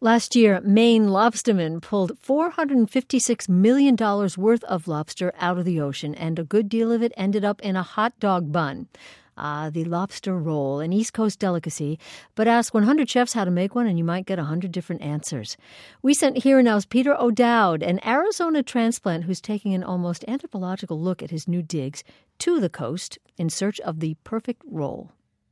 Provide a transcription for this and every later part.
Last year, Maine lobstermen pulled $456 million worth of lobster out of the ocean, and a good deal of it ended up in a hot dog bun. The lobster roll, an East Coast delicacy, but ask 100 chefs how to make one and you might get 100 different answers. We sent Here and Now's Peter O'Dowd, an Arizona transplant who's taking an almost anthropological look at his new digs, to the coast in search of the perfect roll.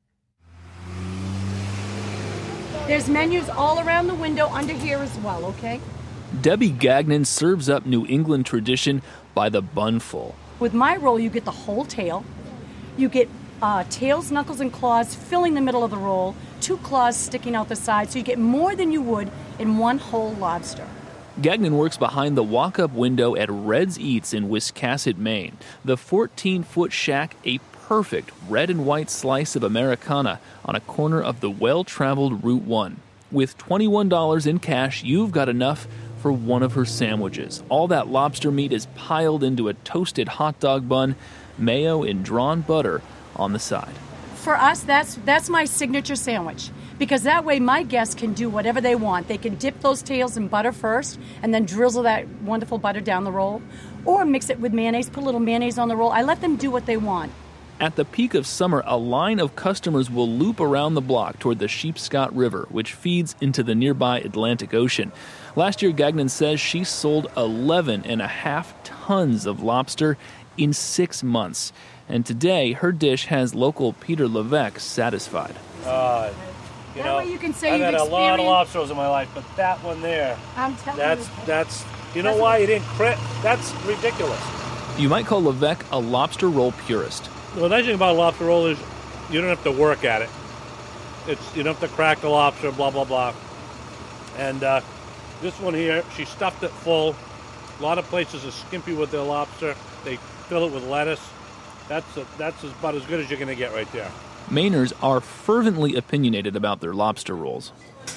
There's menus all around the window under here as well, okay? Debbie Gagnon serves up New England tradition by the bunful. With my roll, you get the whole tail. You get tails, knuckles, and claws filling the middle of the roll, 2 claws sticking out the side, so you get more than you would in one whole lobster. Gagnon works behind the walk-up window at Red's Eats in Wiscasset, Maine. The 14-foot shack, a perfect red and white slice of Americana on a corner of the well-traveled Route 1. With $21 in cash, you've got enough for one of her sandwiches. All that lobster meat is piled into a toasted hot dog bun, mayo and drawn butter on the side. For us, that's my signature sandwich, because that way my guests can do whatever they want. They can dip those tails in butter first and then drizzle that wonderful butter down the roll, or mix it with mayonnaise, put a little mayonnaise on the roll. I let them do what they want. At the peak of summer, a line of customers will loop around the block toward the Sheepscot River, which feeds into the nearby Atlantic Ocean. Last year, Gagnon says she sold 11.5 tons of lobster in 6 months. And today, her dish has local Peter Levesque satisfied. That way you can say I've you've had a experienced... lot of lobsters in my life, but that one there, I'm telling you. that's you know why you didn't crit? That's ridiculous. You might call Levesque a lobster roll purist. The nice thing about a lobster roll is you don't have to work at it. You don't have to crack the lobster, blah, blah, blah. And this one here, she stuffed it full. A lot of places are skimpy with their lobster. They fill it with lettuce. That's about as good as you're going to get right there. Mainers are fervently opinionated about their lobster rolls.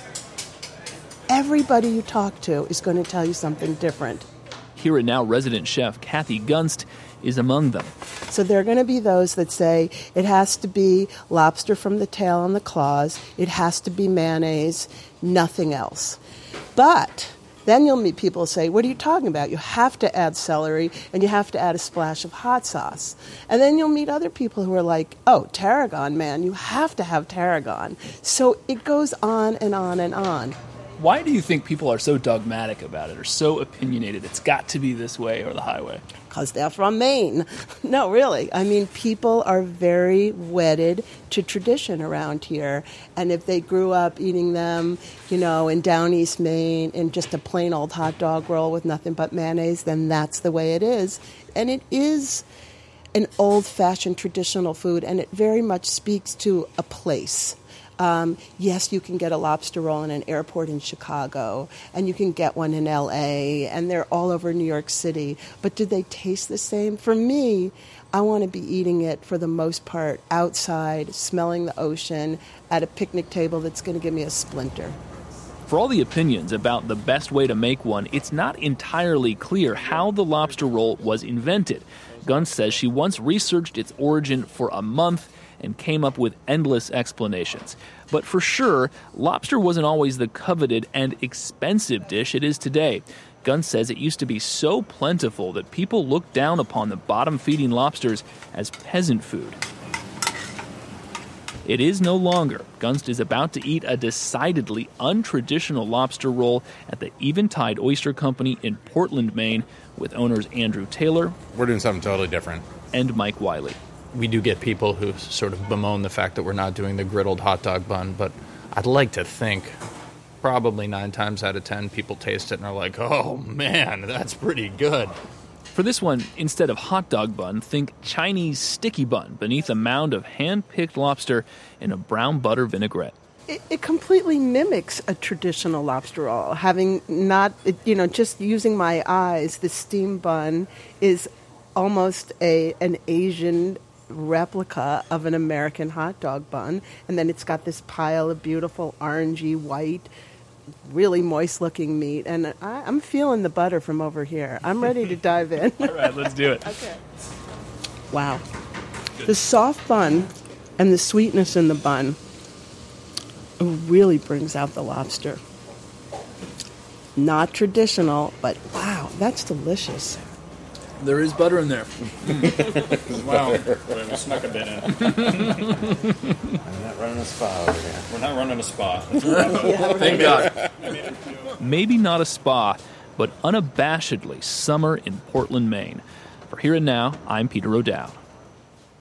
Everybody you talk to is going to tell you something different. Here and Now resident chef Kathy Gunst is among them. So there are going to be those that say it has to be lobster from the tail and the claws, it has to be mayonnaise, nothing else. But then you'll meet people who say, what are you talking about? You have to add celery and you have to add a splash of hot sauce. And then you'll meet other people who are like, oh, tarragon, man, you have to have tarragon. So it goes on and on and on. Why do you think people are so dogmatic about it or so opinionated? It's got to be this way or the highway. Because they're from Maine. No, really. I mean, people are very wedded to tradition around here. And if they grew up eating them, in down East Maine in just a plain old hot dog roll with nothing but mayonnaise, then that's the way it is. And it is an old-fashioned traditional food, and it very much speaks to a place. Yes, you can get a lobster roll in an airport in Chicago, and you can get one in L.A., and they're all over New York City. But do they taste the same? For me, I want to be eating it, for the most part, outside, smelling the ocean, at a picnic table that's going to give me a splinter. For all the opinions about the best way to make one, it's not entirely clear how the lobster roll was invented. Gunst says she once researched its origin for a month and came up with endless explanations. But for sure, lobster wasn't always the coveted and expensive dish it is today. Gunst says it used to be so plentiful that people looked down upon the bottom-feeding lobsters as peasant food. It is no longer. Gunst is about to eat a decidedly untraditional lobster roll at the Eventide Oyster Company in Portland, Maine, with owners Andrew Taylor. We're doing something totally different. And Mike Wiley. We do get people who sort of bemoan the fact that we're not doing the griddled hot dog bun, but I'd like to think probably 9 times out of 10 people taste it and are like, oh man, that's pretty good. For this one, instead of hot dog bun, think Chinese sticky bun beneath a mound of hand-picked lobster in a brown butter vinaigrette. It completely mimics a traditional lobster roll. Having not, just using my eyes, the steam bun is almost an Asian replica of an American hot dog bun, and then it's got this pile of beautiful orangey white, really moist-looking meat, and I'm feeling the butter from over here. I'm ready to dive in. All right, let's do it. Okay. Wow. The soft bun and the sweetness in the bun really brings out the lobster. not traditional, but wow, that's delicious. There is butter in there. Wow. We snuck a bit in. I'm not running a spa over here. We're not running a spa. Thank God. Maybe not a spa, but unabashedly summer in Portland, Maine. For Here and Now, I'm Peter O'Dowd.